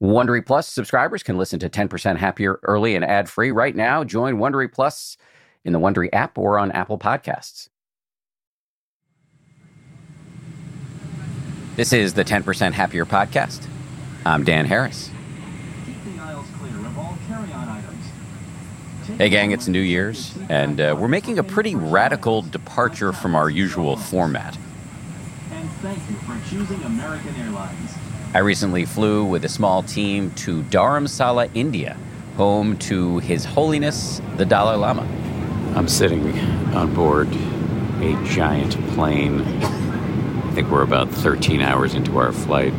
Wondery Plus subscribers can listen to 10% Happier early and ad-free right now. Join Wondery Plus in the Wondery app or on Apple Podcasts. This is the 10% Happier podcast. I'm Dan Harris. Keep the aisles clear of all carry-on items. Hey gang, it's New Year's, and we're making a pretty radical departure from our usual format. And thank you for choosing American Airlines. I recently flew with a small team to Dharamsala, India, home to His Holiness the Dalai Lama. I'm sitting on board a giant plane. I think we're about 13 hours into our flight.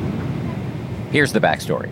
Here's the backstory.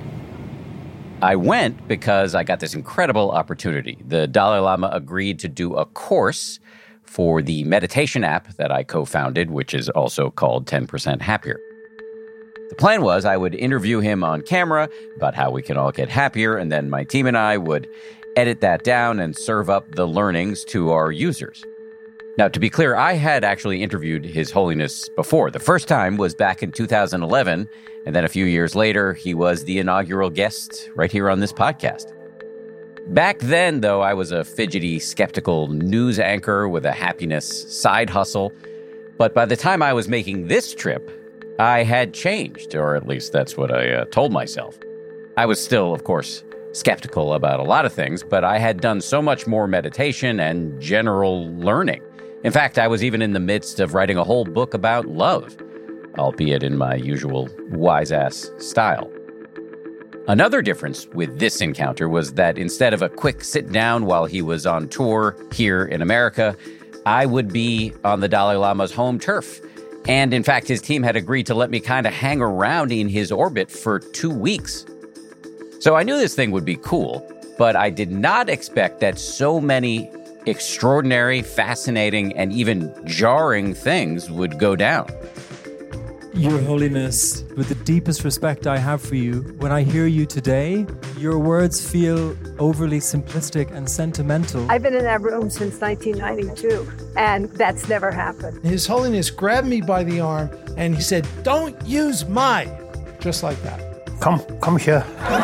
I went because I got this incredible opportunity. The Dalai Lama agreed to do a course for the meditation app that I co-founded, which is also called 10% Happier. The plan was I would interview him on camera about how we can all get happier, and then my team and I would edit that down and serve up the learnings to our users. Now, to be clear, I had actually interviewed His Holiness before. The first time was back in 2011, and then a few years later, he was the inaugural guest right here on this podcast. Back then, though, I was a fidgety, skeptical news anchor with a happiness side hustle. But by the time I was making this trip, I had changed, or at least that's what I told myself. I was still, of course, skeptical about a lot of things, but I had done so much more meditation and general learning. In fact, I was even in the midst of writing a whole book about love, albeit in my usual wise-ass style. Another difference with this encounter was that instead of a quick sit-down while he was on tour here in America, I would be on the Dalai Lama's home turf. And in fact, his team had agreed to let me kind of hang around in his orbit for 2 weeks. So I knew this thing would be cool, but I did not expect that so many extraordinary, fascinating, and even jarring things would go down. Your Holiness, with the deepest respect I have for you, when I hear you today, your words feel overly simplistic and sentimental. I've been in that room since 1992, and that's never happened. His Holiness grabbed me by the arm, and he said, "Don't use my," just like that. Come here.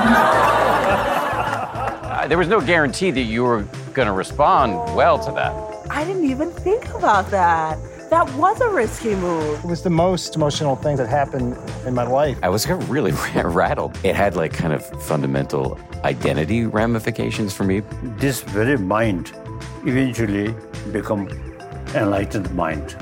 There was no guarantee that you were going to respond well to that. I didn't even think about that. That was a risky move. It was the most emotional thing that happened in my life. I was really rattled. It had like kind of fundamental identity ramifications for me. This very mind eventually become enlightened mind.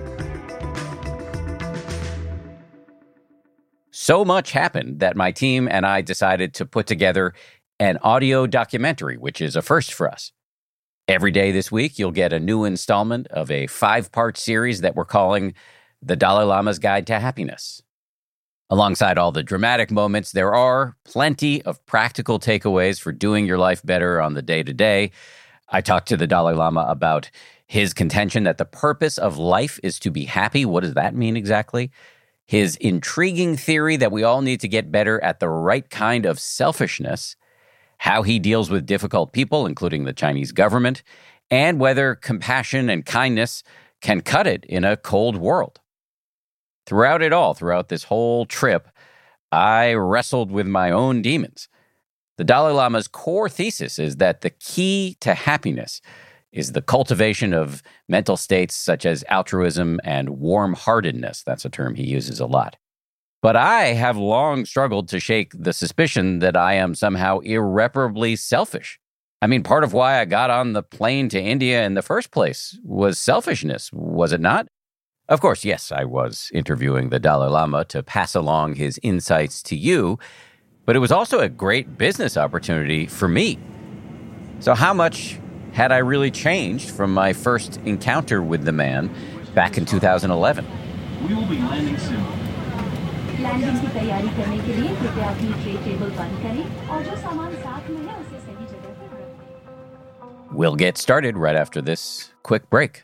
So much happened that my team and I decided to put together an audio documentary, which is a first for us. Every day this week, you'll get a new installment of a 5-part series that we're calling The Dalai Lama's Guide to Happiness. Alongside all the dramatic moments, there are plenty of practical takeaways for doing your life better on the day-to-day. I talked to the Dalai Lama about his contention that the purpose of life is to be happy. What does that mean exactly? His intriguing theory that we all need to get better at the right kind of selfishness, how he deals with difficult people, including the Chinese government, and whether compassion and kindness can cut it in a cold world. Throughout it all, throughout this whole trip, I wrestled with my own demons. The Dalai Lama's core thesis is that the key to happiness is the cultivation of mental states such as altruism and warm-heartedness. That's a term he uses a lot. But I have long struggled to shake the suspicion that I am somehow irreparably selfish. I mean, part of why I got on the plane to India in the first place was selfishness, was it not? Of course, yes, I was interviewing the Dalai Lama to pass along his insights to you, but it was also a great business opportunity for me. So how much had I really changed from my first encounter with the man back in 2011? We will be landing soon. Landing की तैयारी करने के लिए कृपया अपनी tray table बंद करें और जो सामान साथ में है उसे सही जगह पर रखें. We'll get started right after this quick break.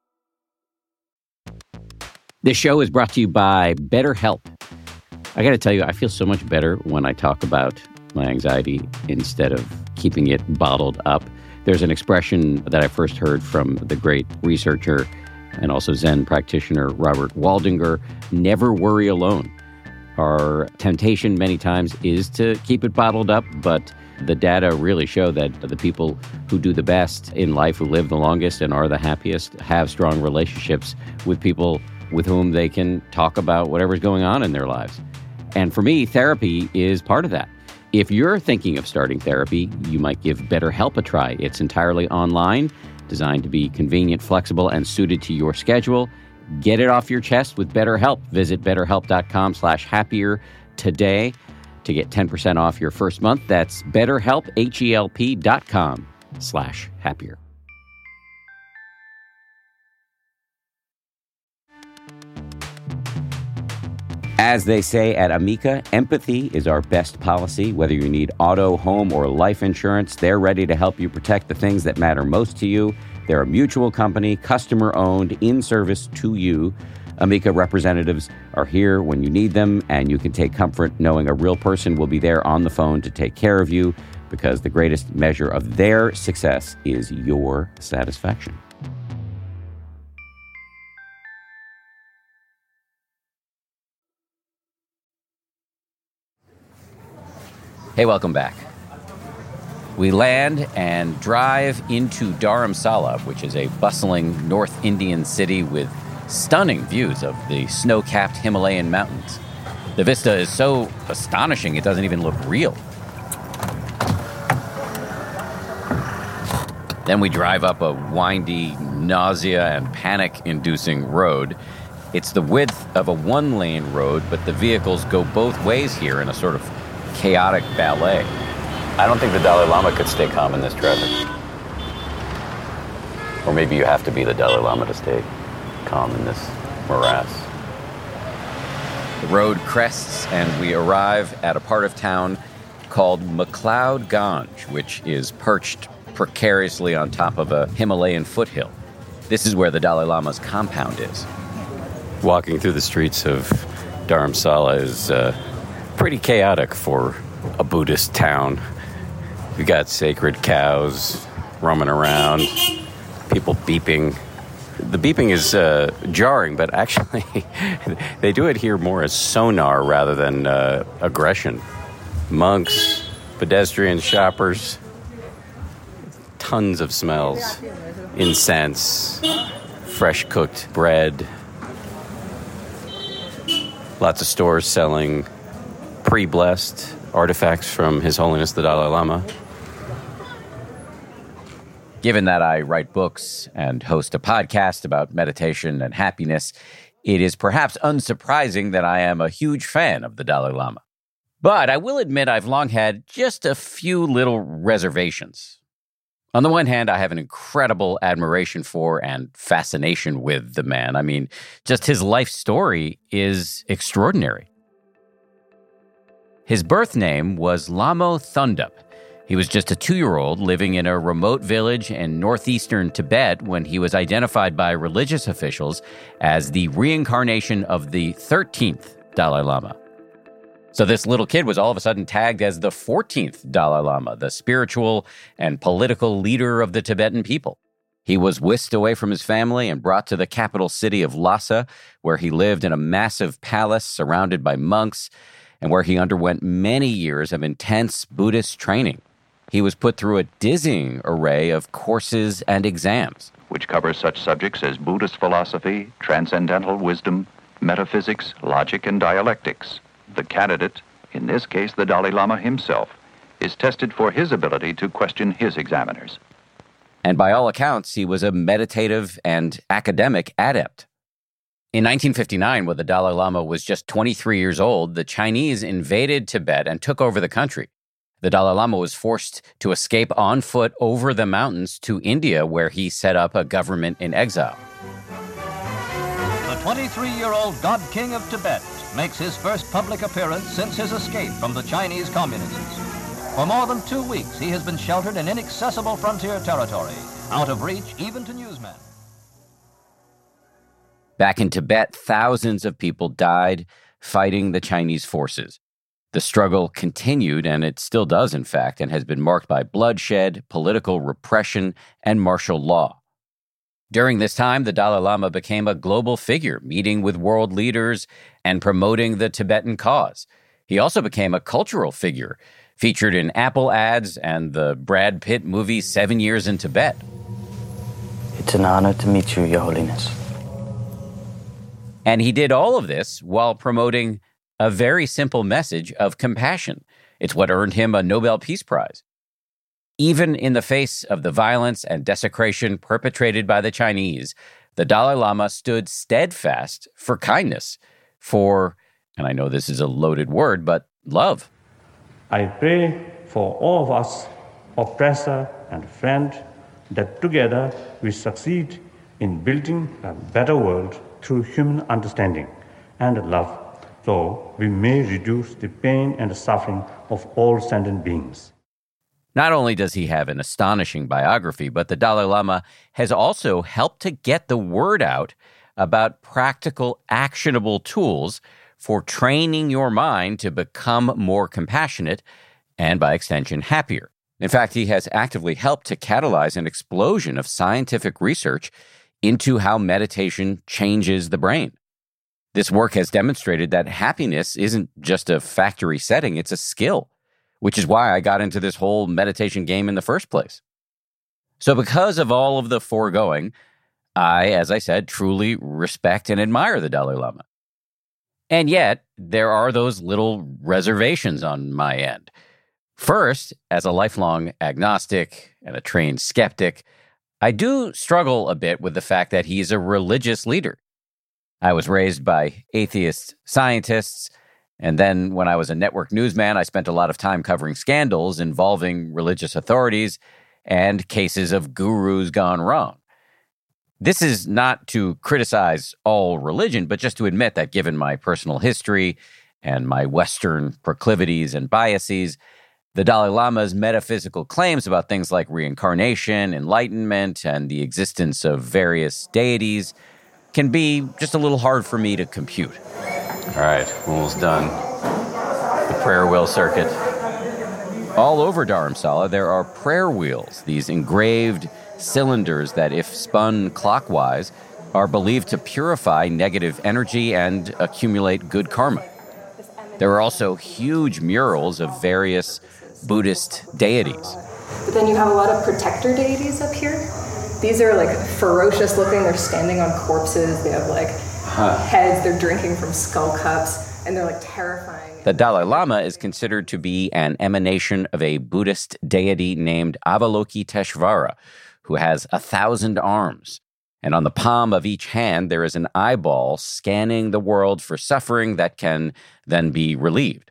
This show is brought to you by BetterHelp. I got to tell you, I feel so much better when I talk about my anxiety instead of keeping it bottled up. There's an expression that I first heard from the great researcher and also Zen practitioner Robert Waldinger, never worry alone. Our temptation many times is to keep it bottled up, but the data really show that the people who do the best in life, who live the longest and are the happiest, have strong relationships with people with whom they can talk about whatever's going on in their lives. And for me, therapy is part of that. If you're thinking of starting therapy, you might give BetterHelp a try. It's entirely online, designed to be convenient, flexible, and suited to your schedule. Get it off your chest with BetterHelp. Visit BetterHelp.com/happier today to get 10% off your first month. That's BetterHelp, HELP.com/happier. As they say at Amica, empathy is our best policy. Whether you need auto, home, or life insurance, they're ready to help you protect the things that matter most to you. They're a mutual company, customer-owned, in service to you. Amica representatives are here when you need them, and you can take comfort knowing a real person will be there on the phone to take care of you, because the greatest measure of their success is your satisfaction. Hey, welcome back. We land and drive into Dharamsala, which is a bustling North Indian city with stunning views of the snow-capped Himalayan mountains. The vista is so astonishing it doesn't even look real. Then we drive up a windy, nausea and panic-inducing road. It's the width of a one-lane road, but the vehicles go both ways here in a sort of chaotic ballet. I don't think the Dalai Lama could stay calm in this traffic. Or maybe you have to be the Dalai Lama to stay calm in this morass. The road crests and we arrive at a part of town called McLeod Ganj, which is perched precariously on top of a Himalayan foothill. This is where the Dalai Lama's compound is. Walking through the streets of Dharamsala is pretty chaotic for a Buddhist town. We've got sacred cows roaming around, people beeping. The beeping is jarring, but actually they do it here more as sonar rather than aggression. Monks, pedestrians, shoppers, tons of smells. Incense, fresh cooked bread. Lots of stores selling pre-blessed artifacts from His Holiness the Dalai Lama. Given that I write books and host a podcast about meditation and happiness, it is perhaps unsurprising that I am a huge fan of the Dalai Lama. But I will admit I've long had just a few little reservations. On the one hand, I have an incredible admiration for and fascination with the man. I mean, just his life story is extraordinary. His birth name was Lamo Thundup. He was just a 2-year-old living in a remote village in northeastern Tibet when he was identified by religious officials as the reincarnation of the 13th Dalai Lama. So this little kid was all of a sudden tagged as the 14th Dalai Lama, the spiritual and political leader of the Tibetan people. He was whisked away from his family and brought to the capital city of Lhasa, where he lived in a massive palace surrounded by monks and where he underwent many years of intense Buddhist training. He was put through a dizzying array of courses and exams, which cover such subjects as Buddhist philosophy, transcendental wisdom, metaphysics, logic, and dialectics. The candidate, in this case the Dalai Lama himself, is tested for his ability to question his examiners. And by all accounts, he was a meditative and academic adept. In 1959, when the Dalai Lama was just 23 years old, the Chinese invaded Tibet and took over the country. The Dalai Lama was forced to escape on foot over the mountains to India, where he set up a government in exile. The 23-year-old God King of Tibet makes his first public appearance since his escape from the Chinese communists. For more than 2 weeks, he has been sheltered in inaccessible frontier territory, out of reach even to newsmen. Back in Tibet, thousands of people died fighting the Chinese forces. The struggle continued, and it still does, in fact, and has been marked by bloodshed, political repression, and martial law. During this time, the Dalai Lama became a global figure, meeting with world leaders and promoting the Tibetan cause. He also became a cultural figure, featured in Apple ads and the Brad Pitt movie 7 Years in Tibet. It's an honor to meet you, Your Holiness. And he did all of this while promoting a very simple message of compassion. It's what earned him a Nobel Peace Prize. Even in the face of the violence and desecration perpetrated by the Chinese, the Dalai Lama stood steadfast for kindness, for, and I know this is a loaded word, but love. I pray for all of us, oppressor and friend, that together we succeed in building a better world through human understanding and love, so we may reduce the pain and suffering of all sentient beings. Not only does he have an astonishing biography, but the Dalai Lama has also helped to get the word out about practical, actionable tools for training your mind to become more compassionate and, by extension, happier. In fact, he has actively helped to catalyze an explosion of scientific research into how meditation changes the brain. This work has demonstrated that happiness isn't just a factory setting, it's a skill, which is why I got into this whole meditation game in the first place. So because of all of the foregoing, I, as I said, truly respect and admire the Dalai Lama. And yet, there are those little reservations on my end. First, as a lifelong agnostic and a trained skeptic, I do struggle a bit with the fact that he's a religious leader. I was raised by atheist scientists, and then when I was a network newsman, I spent a lot of time covering scandals involving religious authorities and cases of gurus gone wrong. This is not to criticize all religion, but just to admit that given my personal history and my Western proclivities and biases, the Dalai Lama's metaphysical claims about things like reincarnation, enlightenment, and the existence of various deities can be just a little hard for me to compute. All right, almost done. The prayer wheel circuit. All over Dharamsala, there are prayer wheels, these engraved cylinders that, if spun clockwise, are believed to purify negative energy and accumulate good karma. There are also huge murals of various Buddhist deities. But then you have a lot of protector deities up here. These are like ferocious looking. They're standing on corpses. They have like heads. They're drinking from skull cups, and they're like terrifying. The Dalai Lama is considered to be an emanation of a Buddhist deity named Avalokiteshvara, who has 1,000 arms. And on the palm of each hand, there is an eyeball scanning the world for suffering that can then be relieved.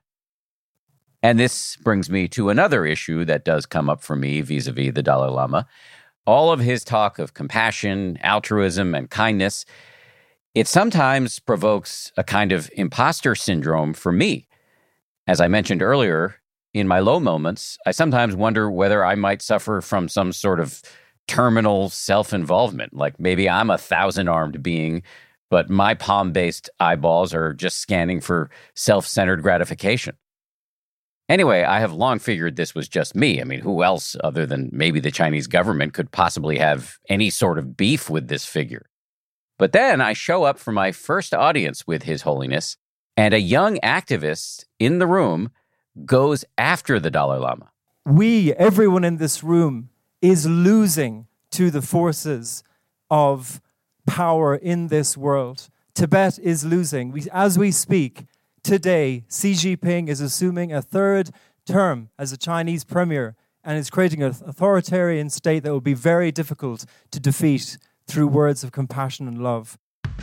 And this brings me to another issue that does come up for me vis-a-vis the Dalai Lama. All of his talk of compassion, altruism, and kindness, it sometimes provokes a kind of imposter syndrome for me. As I mentioned earlier, in my low moments, I sometimes wonder whether I might suffer from some sort of terminal self-involvement, like maybe I'm a 1,000-armed being, but my palm-based eyeballs are just scanning for self-centered gratification. Anyway, I have long figured this was just me. I mean, who else other than maybe the Chinese government could possibly have any sort of beef with this figure? But then I show up for my first audience with His Holiness, and a young activist in the room goes after the Dalai Lama. Everyone in this room, is losing to the forces of power in this world. Tibet is losing. As we speak, today, Xi Jinping is assuming a third term as a Chinese premier and is creating an authoritarian state that will be very difficult to defeat through words of compassion and love.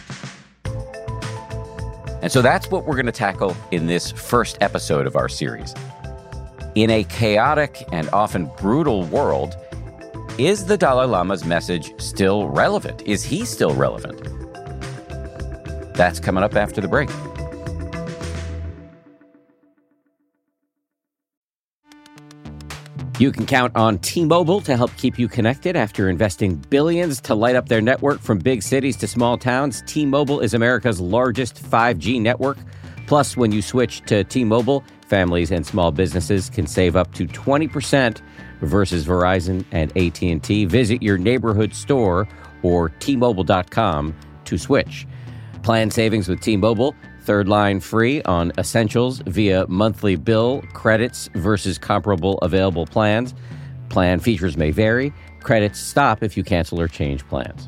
And so that's what we're going to tackle in this first episode of our series. In a chaotic and often brutal world, is the Dalai Lama's message still relevant? Is he still relevant? That's coming up after the break. You can count on T-Mobile to help keep you connected after investing billions to light up their network from big cities to small towns. T-Mobile is America's largest 5G network. Plus, when you switch to T-Mobile, families and small businesses can save up to 20% versus Verizon and AT&T. Visit your neighborhood store or T-Mobile.com to switch. Plan savings with T-Mobile, third line free on essentials via monthly bill credits versus comparable available plans. Plan features may vary. Credits stop if you cancel or change plans.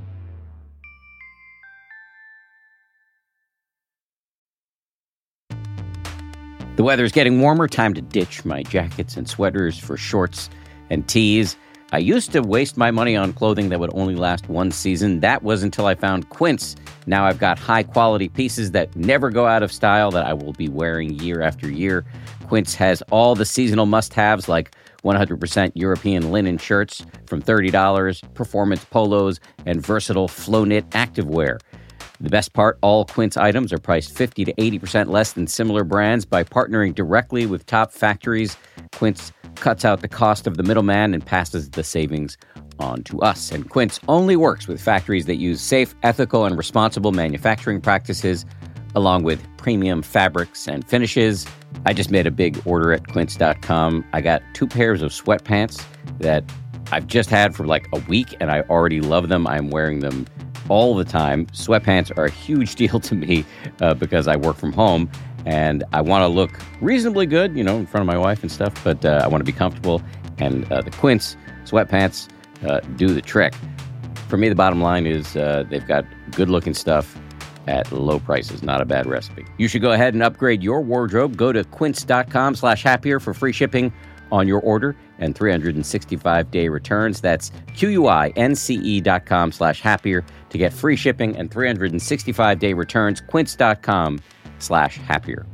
The weather's getting warmer. Time to ditch my jackets and sweaters for shorts and tees. I used to waste my money on clothing that would only last one season. That was until I found Quince. Now I've got high-quality pieces that never go out of style that I will be wearing year after year. Quince has all the seasonal must-haves like 100% European linen shirts from $30, performance polos, and versatile flow-knit activewear. The best part, all Quince items are priced 50 to 80% less than similar brands. By partnering directly with top factories, Quince cuts out the cost of the middleman and passes the savings on to us. And Quince only works with factories that use safe, ethical, and responsible manufacturing practices, along with premium fabrics and finishes. I just made a big order at quince.com. I got 2 pairs of sweatpants that I've just had for like a week, and I already love them. I'm wearing them all the time. Sweatpants are a huge deal to me because I work from home and I want to look reasonably good, you know, in front of my wife and stuff, but I want to be comfortable. And the Quince sweatpants do the trick. For me, the bottom line is they've got good looking stuff at low prices. Not a bad recipe. You should go ahead and upgrade your wardrobe. Go to quince.com/happier for free shipping on your order and 365-day returns. That's QUINCE.com/happier to get free shipping and 365-day returns. Quince.com/happier.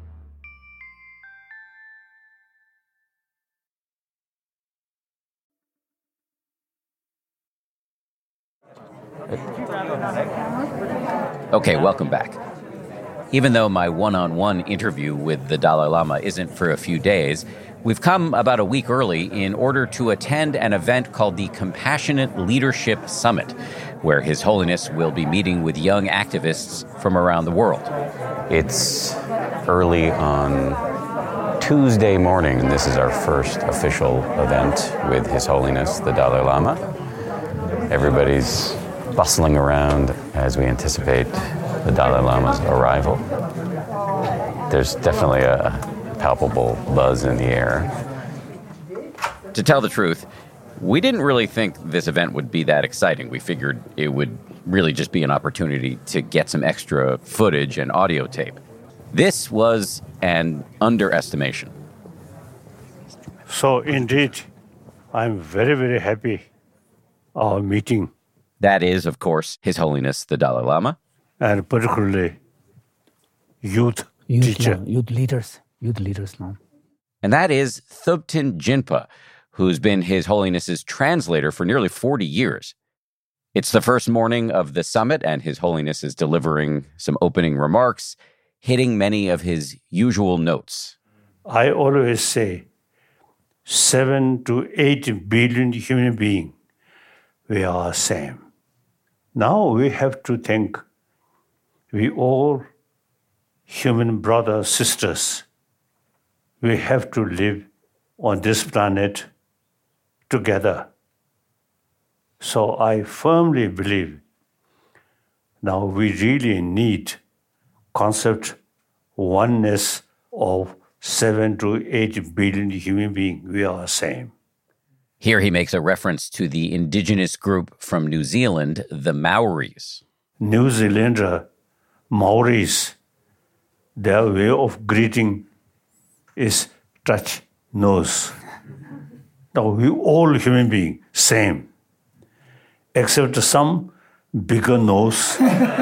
Okay, welcome back. Even though my one-on-one interview with the Dalai Lama isn't for a few days, we've come about a week early in order to attend an event called the Compassionate Leadership Summit, where His Holiness will be meeting with young activists from around the world. It's early on Tuesday morning, and this is our first official event with His Holiness, the Dalai Lama. Everybody's bustling around as we anticipate the Dalai Lama's arrival. There's definitely a palpable buzz in the air. To tell the truth, we didn't really think this event would be that exciting. We figured it would really just be an opportunity to get some extra footage and audio tape. This was an underestimation. So indeed, I'm very, very happy our meeting. That is, of course, His Holiness the Dalai Lama. And particularly youth teacher. Youth leaders now. And that is Thubten Jinpa, who's been His Holiness's translator for nearly 40 years. It's the first morning of the summit, and His Holiness is delivering some opening remarks, hitting many of his usual notes. I always say 7 to 8 billion human beings, we are same. Now we have to think we all human brothers, sisters. We have to live on this planet together. So I firmly believe now we really need concept oneness of 7 to 8 billion human beings. We are the same. Here he makes a reference to the indigenous group from New Zealand, the Maoris. New Zealander, Maoris, their way of greeting is touch nose. Now we all human beings, same, except some bigger nose.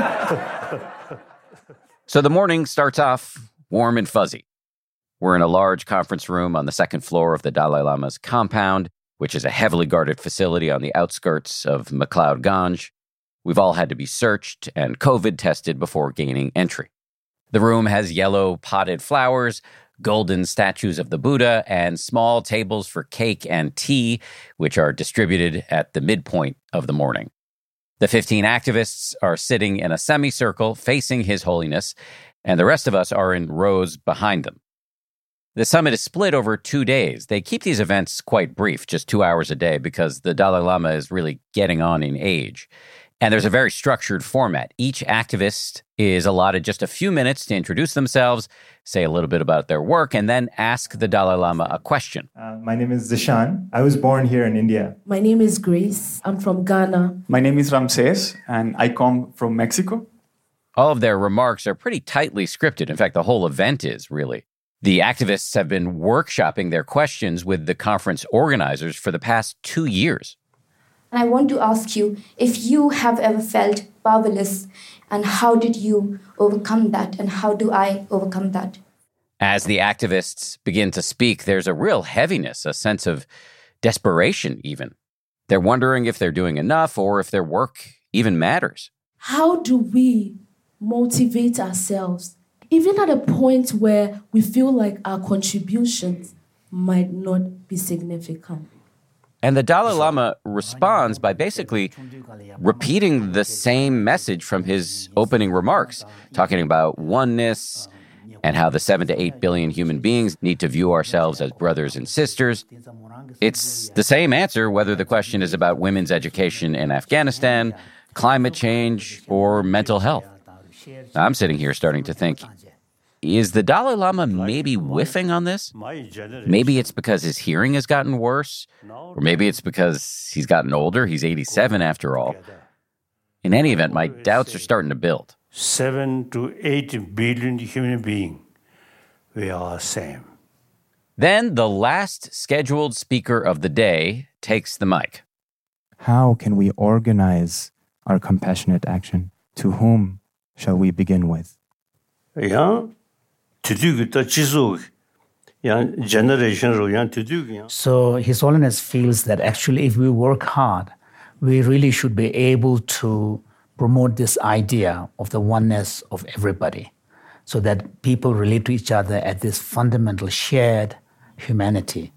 So the morning starts off warm and fuzzy. We're in a large conference room on the second floor of the Dalai Lama's compound, which is a heavily guarded facility on the outskirts of McLeod Ganj. We've all had to be searched and COVID tested before gaining entry. The room has yellow potted flowers, golden statues of the Buddha, and small tables for cake and tea, which are distributed at the midpoint of the morning. The 15 activists are sitting in a semicircle facing His Holiness, and the rest of us are in rows behind them. The summit is split over 2 days. They keep these events quite brief, just 2 hours a day, because the Dalai Lama is really getting on in age. And there's a very structured format. Each activist is allotted just a few minutes to introduce themselves, say a little bit about their work, and then ask the Dalai Lama a question. My name is Zishan. I was born here in India. My name is Grace. I'm from Ghana. My name is Ramses, and I come from Mexico. All of their remarks are pretty tightly scripted. In fact, the whole event is, really. The activists have been workshopping their questions with the conference organizers for the past 2 years. And I want to ask you if you have ever felt powerless, and how did you overcome that, and how do I overcome that? As the activists begin to speak, there's a real heaviness, a sense of desperation even. They're wondering if they're doing enough or if their work even matters. How do we motivate ourselves, even at a point where we feel like our contributions might not be significant? And the Dalai Lama responds by basically repeating the same message from his opening remarks, talking about oneness and how the 7 to 8 billion human beings need to view ourselves as brothers and sisters. It's the same answer whether the question is about women's education in Afghanistan, climate change, or mental health. I'm sitting here starting to think, is the Dalai Lama maybe whiffing on this? Maybe it's because his hearing has gotten worse, or maybe it's because he's gotten older. He's 87 after all. In any event, my doubts are starting to build. 7 to 8 billion human beings, we are same. Then the last scheduled speaker of the day takes the mic. How can we organize our compassionate action? To whom shall we begin with? Yeah. So His Holiness feels that actually if we work hard, we really should be able to promote this idea of the oneness of everybody so that people relate to each other at this fundamental shared humanity.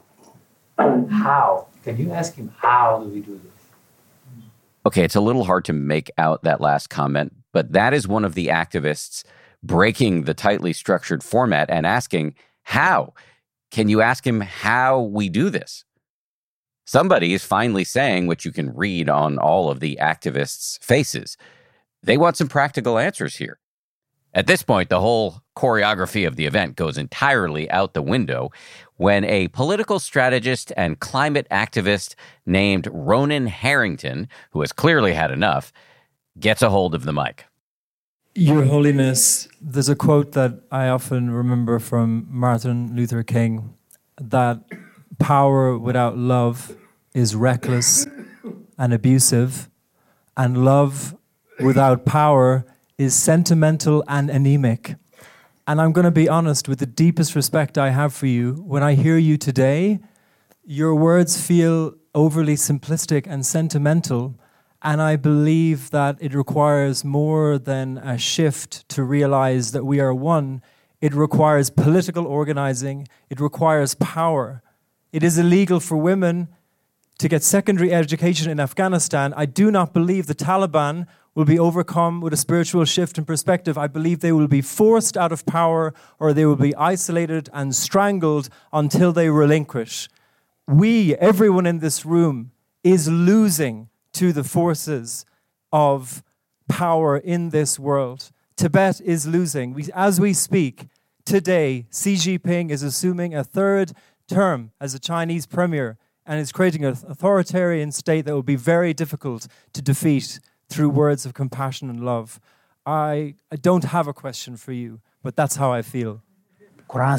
How? Can you ask him, how do we do this? Okay, it's a little hard to make out that last comment, but that is one of the activists breaking the tightly structured format and asking, how? Can you ask him how we do this? Somebody is finally saying what you can read on all of the activists' faces. They want some practical answers here. At this point, the whole choreography of the event goes entirely out the window when a political strategist and climate activist named Ronan Harrington, who has clearly had enough, gets a hold of the mic. Your Holiness, there's a quote that I often remember from Martin Luther King, that power without love is reckless and abusive, and love without power is sentimental and anemic. And I'm going to be honest, with the deepest respect I have for you, when I hear you today, your words feel overly simplistic and sentimental. And I believe that it requires more than a shift to realize that we are one. It requires political organizing. It requires power. It is illegal for women to get secondary education in Afghanistan. I do not believe the Taliban will be overcome with a spiritual shift in perspective. I believe they will be forced out of power, or they will be isolated and strangled until they relinquish. We, everyone in this room, is losing to the forces of power in this world. Tibet is losing. As we speak, today, Xi Jinping is assuming a third term as a Chinese premier and is creating an authoritarian state that will be very difficult to defeat through words of compassion and love. I don't have a question for you, but that's how I feel. While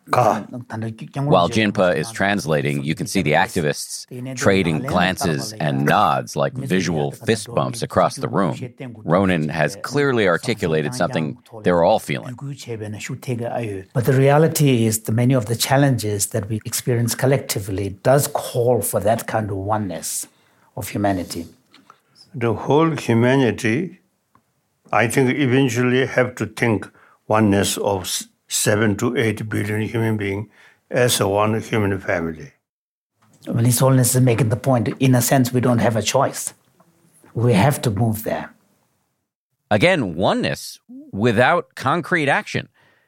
Jinpa is translating, you can see the activists trading glances and nods like visual fist bumps across the room. Ronan has clearly articulated something they're all feeling. But the reality is that many of the challenges that we experience collectively does call for that kind of oneness of humanity. The whole humanity, I think, eventually have to think oneness of 7 to 8 billion human beings as a one human family. Well, His Holiness is making the point, in a sense, we don't have a choice. We have to move there. Again, oneness without concrete action.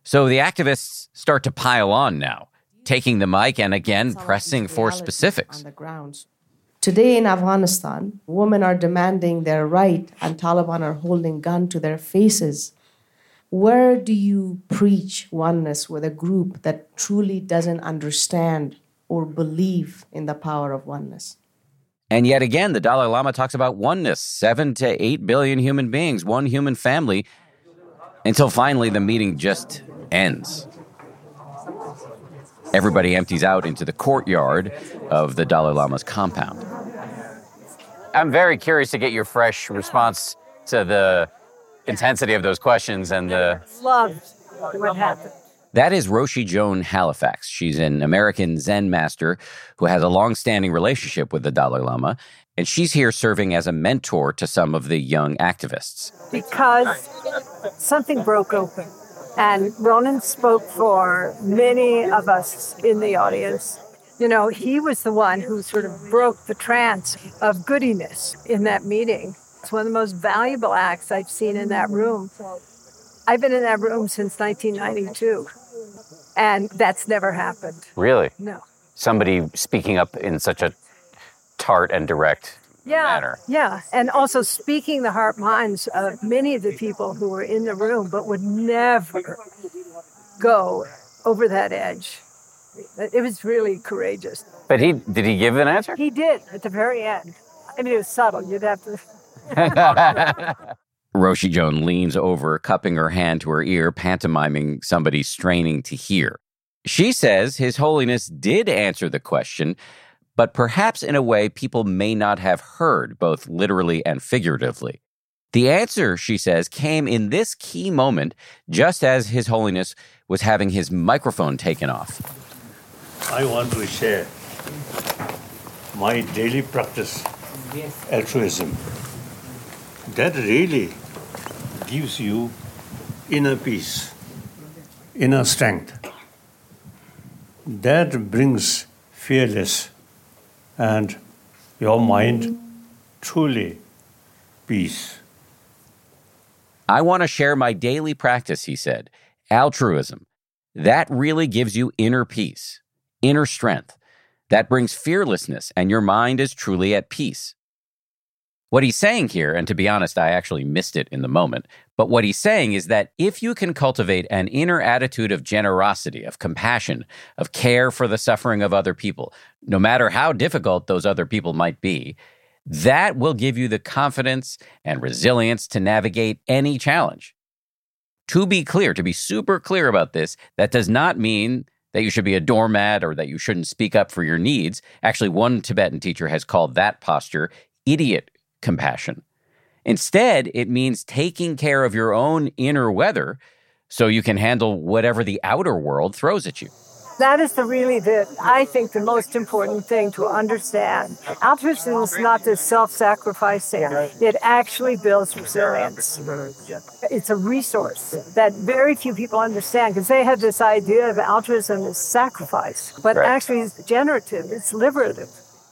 So the activists start to pile on now, taking the mic and again pressing for specifics. On the grounds. Today in Afghanistan, women are demanding their right and Taliban are holding gun to their faces. Where do you preach oneness with a group that truly doesn't understand or believe in the power of oneness? And yet again, the Dalai Lama talks about oneness, 7 to 8 billion human beings, one human family, until finally the meeting just ends. Everybody empties out into the courtyard of the Dalai Lama's compound. I'm very curious to get your fresh response to the intensity of those questions and the... Loved what happened. That is Roshi Joan Halifax. She's an American Zen master who has a long-standing relationship with the Dalai Lama, and she's here serving as a mentor to some of the young activists. Because something broke open. And Ronan spoke for many of us in the audience. You know, he was the one who sort of broke the trance of goodiness in that meeting. It's one of the most valuable acts I've seen in that room. I've been in that room since 1992, and that's never happened. Really? No. Somebody speaking up in such a tart and direct manner. Yeah, and also speaking the heart minds of many of the people who were in the room, but would never go over that edge. It was really courageous. But did he give an answer? He did at the very end. I mean, it was subtle. You'd have to... Roshi Joan leans over, cupping her hand to her ear, pantomiming somebody straining to hear. She says His Holiness did answer the question, but perhaps in a way people may not have heard, both literally and figuratively. The answer, she says, came in this key moment, just as His Holiness was having his microphone taken off. I want to share my daily practice, altruism. That really gives you inner peace, inner strength. That brings fearless and your mind truly peace. I want to share my daily practice, he said, altruism. That really gives you inner peace, inner strength. That brings fearlessness, and your mind is truly at peace. What he's saying here, and to be honest, I actually missed it in the moment, but what he's saying is that if you can cultivate an inner attitude of generosity, of compassion, of care for the suffering of other people, no matter how difficult those other people might be, that will give you the confidence and resilience to navigate any challenge. To be clear, to be super clear about this, that does not mean that you should be a doormat or that you shouldn't speak up for your needs. Actually, one Tibetan teacher has called that posture idiot compassion. Instead, it means taking care of your own inner weather so you can handle whatever the outer world throws at you. That is I think, the most important thing to understand. Altruism is not this self-sacrificing. It actually builds resilience. It's a resource that very few people understand because they have this idea of altruism as sacrifice, but actually it's generative, it's liberative.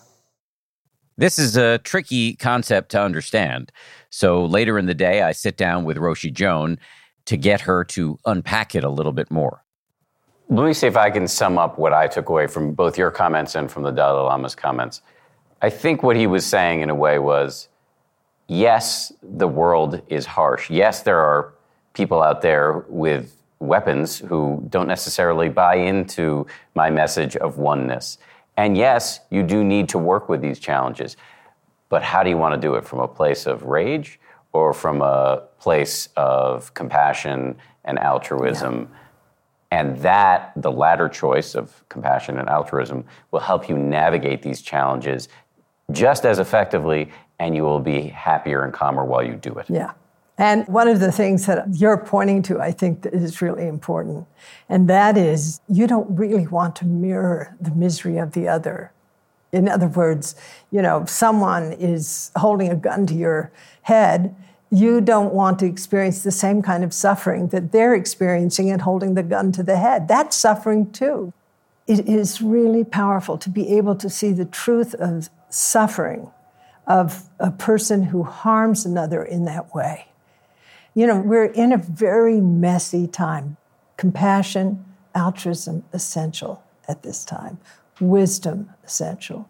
This is a tricky concept to understand. So later in the day, I sit down with Roshi Joan to get her to unpack it a little bit more. Let me see if I can sum up what I took away from both your comments and from the Dalai Lama's comments. I think what he was saying in a way was, yes, the world is harsh. Yes, there are people out there with weapons who don't necessarily buy into my message of oneness. And yes, you do need to work with these challenges. But how do you want to do it? From a place of rage or from a place of compassion and altruism? Yeah. And that, the latter choice of compassion and altruism, will help you navigate these challenges just as effectively, and you will be happier and calmer while you do it. Yeah. And one of the things that you're pointing to, I think, that is really important, and that is you don't really want to mirror the misery of the other. In other words, if someone is holding a gun to your head, you don't want to experience the same kind of suffering that they're experiencing and holding the gun to the head. That's suffering too. It is really powerful to be able to see the truth of suffering of a person who harms another in that way. We're in a very messy time. Compassion, altruism essential at this time. Wisdom essential.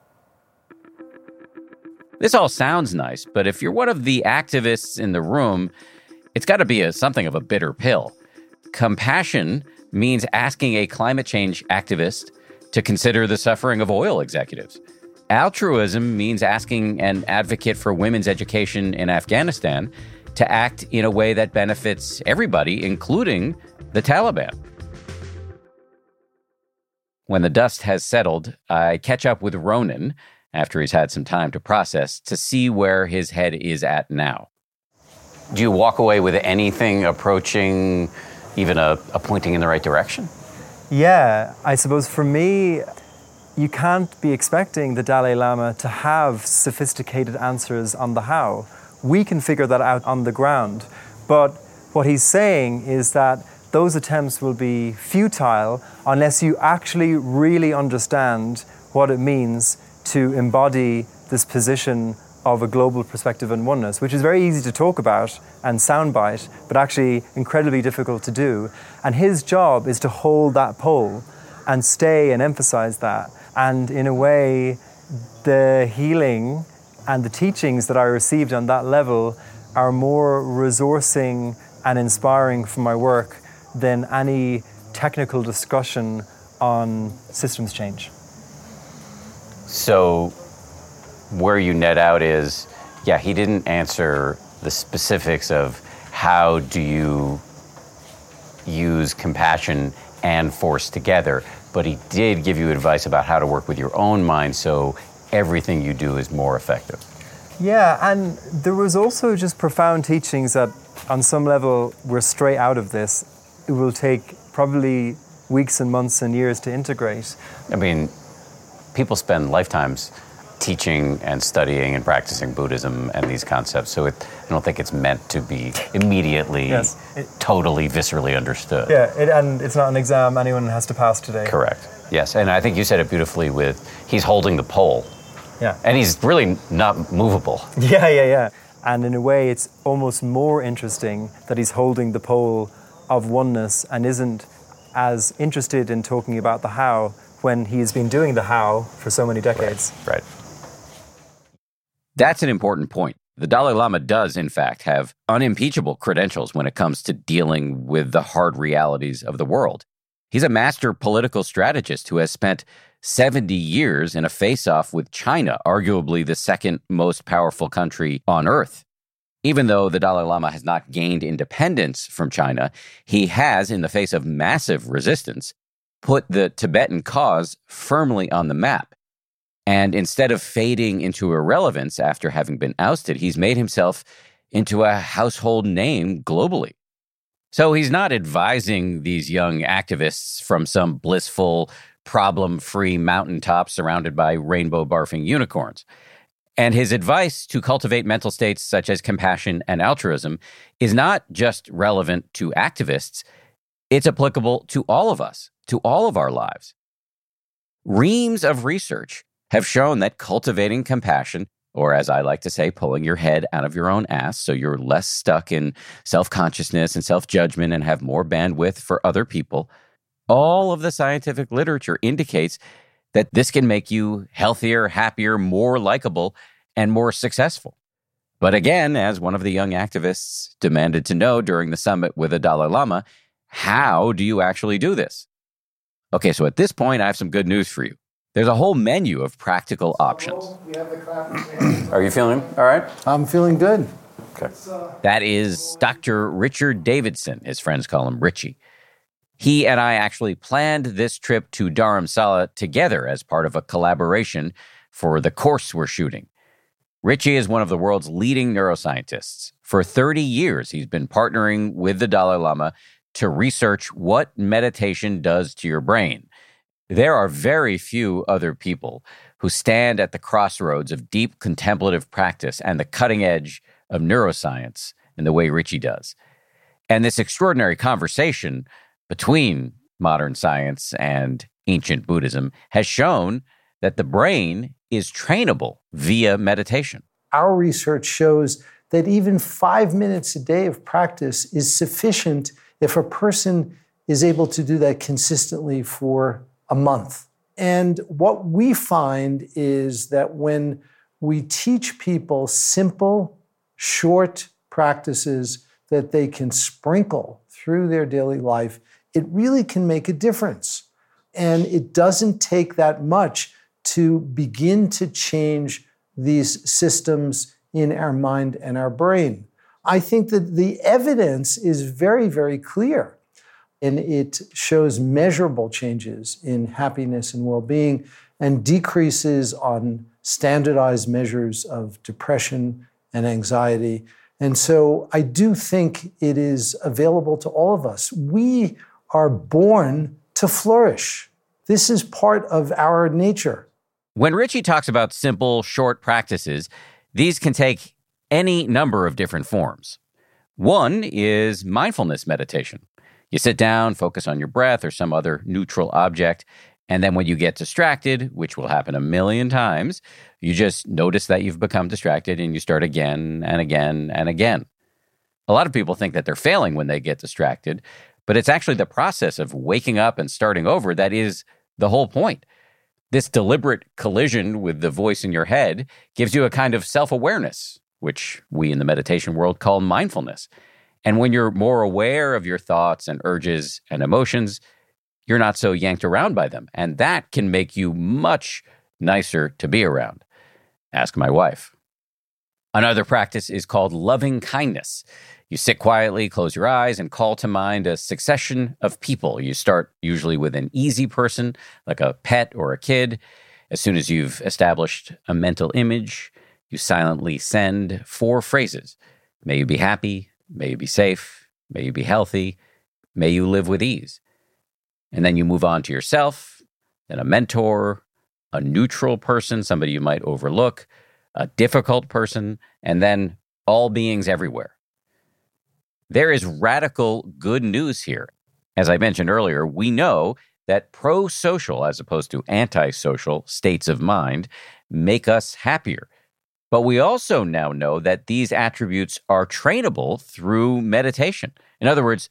This all sounds nice, but if you're one of the activists in the room, it's got to be something of a bitter pill. Compassion means asking a climate change activist to consider the suffering of oil executives. Altruism means asking an advocate for women's education in Afghanistan to act in a way that benefits everybody, including the Taliban. When the dust has settled, I catch up with Ronan after he's had some time to process to see where his head is at now. Do you walk away with anything approaching even a pointing in the right direction? Yeah, I suppose for me, you can't be expecting the Dalai Lama to have sophisticated answers on the how. We can figure that out on the ground. But what he's saying is that those attempts will be futile unless you actually really understand what it means to embody this position of a global perspective and oneness, which is very easy to talk about and soundbite, but actually incredibly difficult to do. And his job is to hold that pole and stay and emphasize that. And in a way, the healing and the teachings that I received on that level are more resourcing and inspiring for my work than any technical discussion on systems change. So where you net out is, yeah, he didn't answer the specifics of how do you use compassion and force together, but he did give you advice about how to work with your own mind so everything you do is more effective. Yeah, and there was also just profound teachings that on some level we're straight out of this. It will take probably weeks and months and years to integrate. I mean, people spend lifetimes teaching and studying and practicing Buddhism and these concepts, so I don't think it's meant to be immediately, totally, viscerally understood. Yeah, and it's not an exam anyone has to pass today. Correct, yes. And I think you said it beautifully with, he's holding the pole. Yeah. And he's really not movable. Yeah. And in a way, it's almost more interesting that he's holding the pole of oneness and isn't as interested in talking about the how when he's been doing the how for so many decades. Right. That's an important point. The Dalai Lama does, in fact, have unimpeachable credentials when it comes to dealing with the hard realities of the world. He's a master political strategist who has spent 70 years in a face-off with China, arguably the second most powerful country on earth. Even though the Dalai Lama has not gained independence from China, he has, in the face of massive resistance, put the Tibetan cause firmly on the map. And instead of fading into irrelevance after having been ousted, he's made himself into a household name globally. So he's not advising these young activists from some blissful, problem-free mountaintop surrounded by rainbow-barfing unicorns. And his advice to cultivate mental states such as compassion and altruism is not just relevant to activists, it's applicable to all of us, to all of our lives. Reams of research have shown that cultivating compassion, or as I like to say, pulling your head out of your own ass so you're less stuck in self-consciousness and self-judgment and have more bandwidth for other people, all of the scientific literature indicates that this can make you healthier, happier, more likable, and more successful. But again, as one of the young activists demanded to know during the summit with the Dalai Lama, how do you actually do this? Okay, so at this point, I have some good news for you. There's a whole menu of practical options. Are you feeling all right? I'm feeling good. Okay. That is Dr. Richard Davidson. His friends call him Richie. He and I actually planned this trip to Dharamsala together as part of a collaboration for the course we're shooting. Richie is one of the world's leading neuroscientists. For 30 years, he's been partnering with the Dalai Lama to research what meditation does to your brain. There are very few other people who stand at the crossroads of deep contemplative practice and the cutting edge of neuroscience in the way Richie does. And this extraordinary conversation between modern science and ancient Buddhism has shown that the brain is trainable via meditation. Our research shows that even 5 minutes a day of practice is sufficient if a person is able to do that consistently for a month. And what we find is that when we teach people simple, short practices that they can sprinkle through their daily life, it really can make a difference. And it doesn't take that much to begin to change these systems in our mind and our brain. I think that the evidence is very, very clear. And it shows measurable changes in happiness and well-being and decreases on standardized measures of depression and anxiety. And so I do think it is available to all of us. We are born to flourish. This is part of our nature. When Richie talks about simple, short practices, these can take any number of different forms. One is mindfulness meditation. You sit down, focus on your breath or some other neutral object, and then when you get distracted, which will happen a million times, you just notice that you've become distracted and you start again and again and again. A lot of people think that they're failing when they get distracted, but it's actually the process of waking up and starting over that is the whole point. This deliberate collision with the voice in your head gives you a kind of self-awareness, which we in the meditation world call mindfulness. And when you're more aware of your thoughts and urges and emotions, you're not so yanked around by them. And that can make you much nicer to be around. Ask my wife. Another practice is called loving kindness. You sit quietly, close your eyes, and call to mind a succession of people. You start usually with an easy person, like a pet or a kid. As soon as you've established a mental image, you silently send 4 phrases. May you be happy. May you be safe. May you be healthy. May you live with ease. And then you move on to yourself, then a mentor, a neutral person, somebody you might overlook, a difficult person, and then all beings everywhere. There is radical good news here. As I mentioned earlier, we know that pro-social as opposed to anti-social states of mind make us happier. But we also now know that these attributes are trainable through meditation. In other words,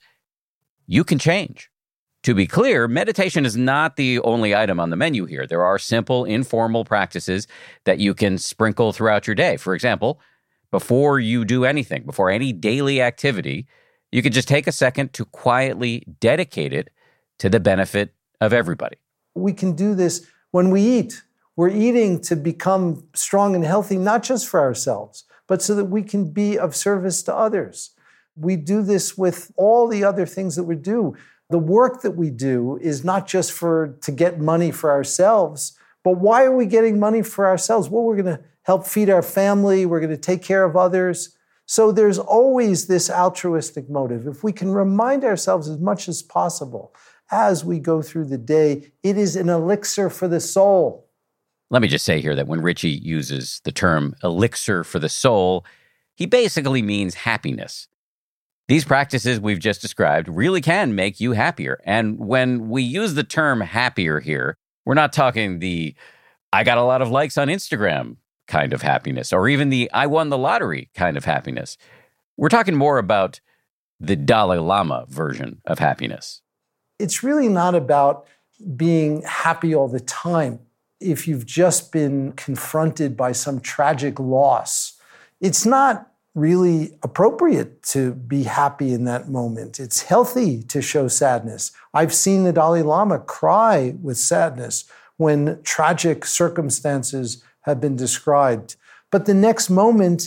you can change. To be clear, meditation is not the only item on the menu here. There are simple, informal practices that you can sprinkle throughout your day. For example, before you do anything, before any daily activity, you could just take a second to quietly dedicate it to the benefit of everybody. We can do this when we eat. We're eating to become strong and healthy, not just for ourselves, but so that we can be of service to others. We do this with all the other things that we do. The work that we do is not just to get money for ourselves, but why are we getting money for ourselves? Well, we're going to help feed our family. We're going to take care of others. So there's always this altruistic motive. If we can remind ourselves as much as possible as we go through the day, it is an elixir for the soul. Let me just say here that when Richie uses the term elixir for the soul, he basically means happiness. These practices we've just described really can make you happier. And when we use the term happier here, we're not talking the I got a lot of likes on Instagram kind of happiness, or even the I won the lottery kind of happiness. We're talking more about the Dalai Lama version of happiness. It's really not about being happy all the time. If you've just been confronted by some tragic loss, it's not really appropriate to be happy in that moment. It's healthy to show sadness. I've seen the Dalai Lama cry with sadness when tragic circumstances have been described. But the next moment,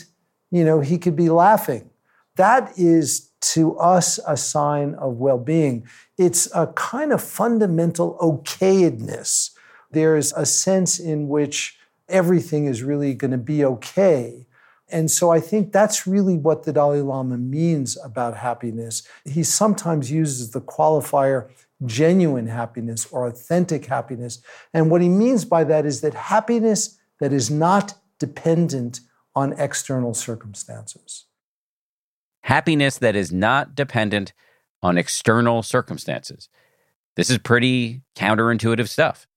he could be laughing. That is, to us, a sign of well-being. It's a kind of fundamental okayedness. There's a sense in which everything is really going to be okay. And so I think that's really what the Dalai Lama means about happiness. He sometimes uses the qualifier genuine happiness or authentic happiness. And what he means by that is that happiness that is not dependent on external circumstances. Happiness that is not dependent on external circumstances. This is pretty counterintuitive stuff.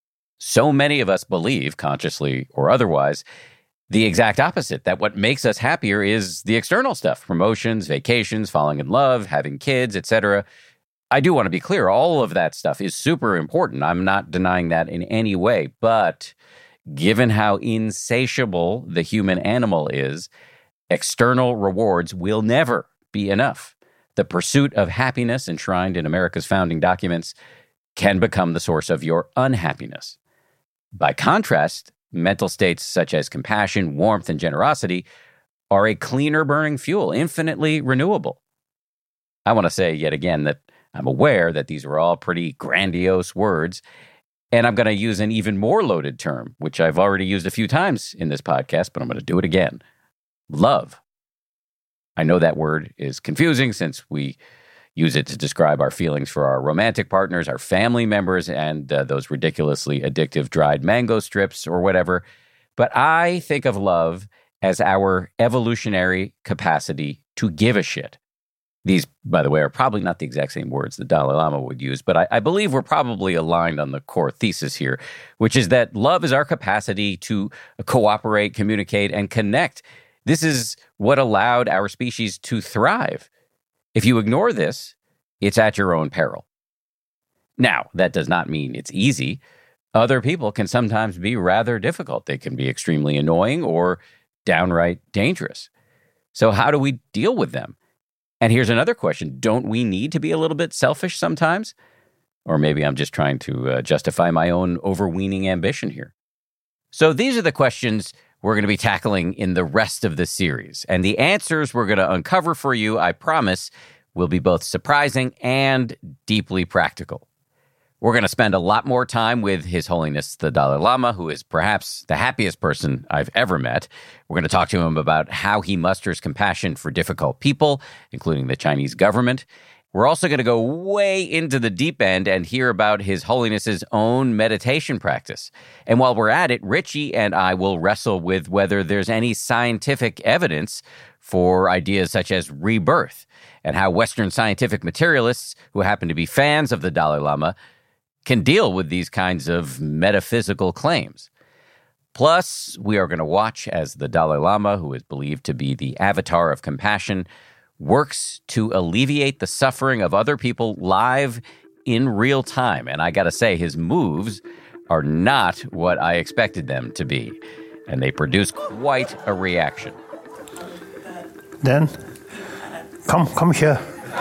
So many of us believe, consciously or otherwise, the exact opposite, that what makes us happier is the external stuff, promotions, vacations, falling in love, having kids, etc. I do want to be clear. All of that stuff is super important. I'm not denying that in any way. But given how insatiable the human animal is, external rewards will never be enough. The pursuit of happiness enshrined in America's founding documents can become the source of your unhappiness. By contrast, mental states such as compassion, warmth, and generosity are a cleaner burning fuel, infinitely renewable. I want to say yet again that I'm aware that these are all pretty grandiose words, and I'm going to use an even more loaded term, which I've already used a few times in this podcast, but I'm going to do it again. Love. I know that word is confusing since we use it to describe our feelings for our romantic partners, our family members, and those ridiculously addictive dried mango strips or whatever. But I think of love as our evolutionary capacity to give a shit. These, by the way, are probably not the exact same words the Dalai Lama would use, but I believe we're probably aligned on the core thesis here, which is that love is our capacity to cooperate, communicate, and connect. This is what allowed our species to thrive. If you ignore this, it's at your own peril. Now, that does not mean it's easy. Other people can sometimes be rather difficult. They can be extremely annoying or downright dangerous. So how do we deal with them? And here's another question. Don't we need to be a little bit selfish sometimes? Or maybe I'm just trying to justify my own overweening ambition here. So these are the questions we're going to be tackling in the rest of the series. And the answers we're going to uncover for you, I promise, will be both surprising and deeply practical. We're going to spend a lot more time with His Holiness the Dalai Lama, who is perhaps the happiest person I've ever met. We're going to talk to him about how he musters compassion for difficult people, including the Chinese government. We're also going to go way into the deep end and hear about His Holiness's own meditation practice. And while we're at it, Richie and I will wrestle with whether there's any scientific evidence for ideas such as rebirth, and how Western scientific materialists who happen to be fans of the Dalai Lama can deal with these kinds of metaphysical claims. Plus, we are going to watch as the Dalai Lama, who is believed to be the avatar of compassion, works to alleviate the suffering of other people live in real time. And I got to say, his moves are not what I expected them to be. And they produce quite a reaction. Then, come here.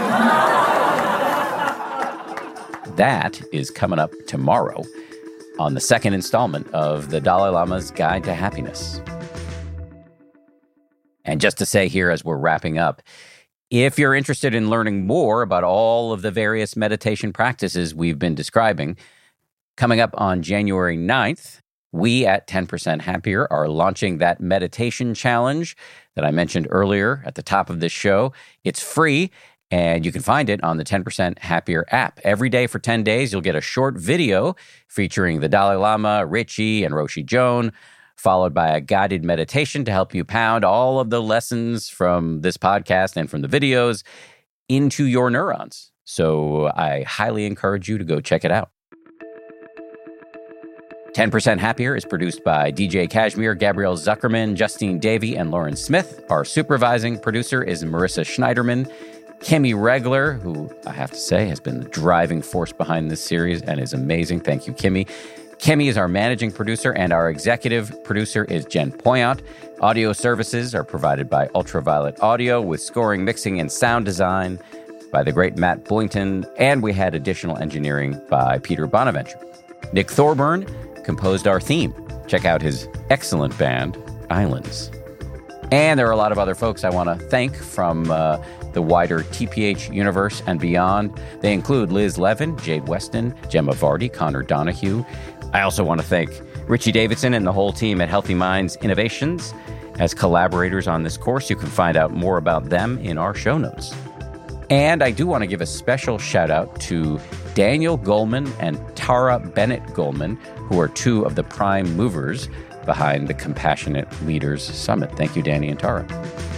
That is coming up tomorrow on the second installment of the Dalai Lama's Guide to Happiness. And just to say here as we're wrapping up, if you're interested in learning more about all of the various meditation practices we've been describing, coming up on January 9th, we at 10% Happier are launching that meditation challenge that I mentioned earlier at the top of this show. It's free, and you can find it on the 10% Happier app. Every day for 10 days, you'll get a short video featuring the Dalai Lama, Richie, and Roshi Joan, followed by a guided meditation to help you pound all of the lessons from this podcast and from the videos into your neurons. So I highly encourage you to go check it out. 10% Happier is produced by DJ Kashmir, Gabrielle Zuckerman, Justine Davey, and Lauren Smith. Our supervising producer is Marissa Schneiderman. Kimmy Regler, who I have to say has been the driving force behind this series and is amazing. Thank you, Kimmy. Kimmy is our managing producer, and our executive producer is Jen Poyant. Audio services are provided by Ultraviolet Audio, with scoring, mixing, and sound design by the great Matt Boynton, and we had additional engineering by Peter Bonaventure. Nick Thorburn composed our theme. Check out his excellent band, Islands. And there are a lot of other folks I want to thank from the wider TPH universe and beyond. They include Liz Levin, Jade Weston, Gemma Vardy, Connor Donahue. I also want to thank Richie Davidson and the whole team at Healthy Minds Innovations as collaborators on this course. You can find out more about them in our show notes. And I do want to give a special shout out to Daniel Goleman and Tara Bennett Goleman, who are two of the prime movers behind the Compassionate Leaders Summit. Thank you, Danny and Tara.